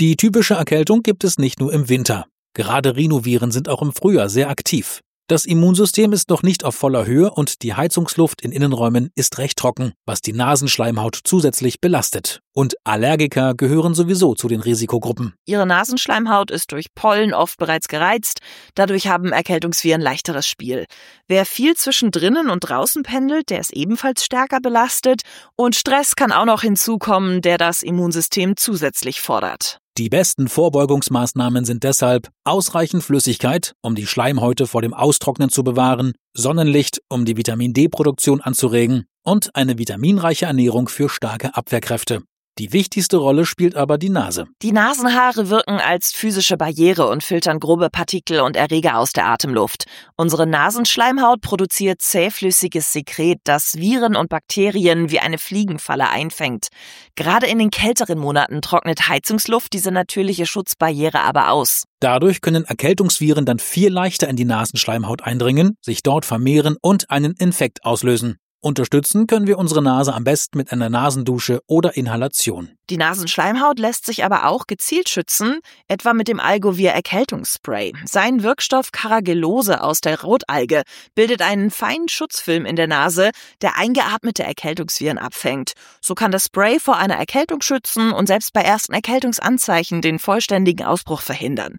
Die typische Erkältung gibt es nicht nur im Winter. Gerade Rhinoviren sind auch im Frühjahr sehr aktiv. Das Immunsystem ist noch nicht auf voller Höhe und die Heizungsluft in Innenräumen ist recht trocken, was die Nasenschleimhaut zusätzlich belastet. Und Allergiker gehören sowieso zu den Risikogruppen. Ihre Nasenschleimhaut ist durch Pollen oft bereits gereizt. Dadurch haben Erkältungsviren leichteres Spiel. Wer viel zwischen drinnen und draußen pendelt, der ist ebenfalls stärker belastet. Und Stress kann auch noch hinzukommen, der das Immunsystem zusätzlich fordert. Die besten Vorbeugungsmaßnahmen sind deshalb ausreichend Flüssigkeit, um die Schleimhäute vor dem Austrocknen zu bewahren, Sonnenlicht, um die Vitamin-D-Produktion anzuregen und eine vitaminreiche Ernährung für starke Abwehrkräfte. Die wichtigste Rolle spielt aber die Nase. Die Nasenhaare wirken als physische Barriere und filtern grobe Partikel und Erreger aus der Atemluft. Unsere Nasenschleimhaut produziert zähflüssiges Sekret, das Viren und Bakterien wie eine Fliegenfalle einfängt. Gerade in den kälteren Monaten trocknet Heizungsluft diese natürliche Schutzbarriere aber aus. Dadurch können Erkältungsviren dann viel leichter in die Nasenschleimhaut eindringen, sich dort vermehren und einen Infekt auslösen. Unterstützen können wir unsere Nase am besten mit einer Nasendusche oder Inhalation. Die Nasenschleimhaut lässt sich aber auch gezielt schützen, etwa mit dem Algovir-Erkältungsspray. Sein Wirkstoff Carrageenose aus der Rotalge bildet einen feinen Schutzfilm in der Nase, der eingeatmete Erkältungsviren abfängt. So kann das Spray vor einer Erkältung schützen und selbst bei ersten Erkältungsanzeichen den vollständigen Ausbruch verhindern.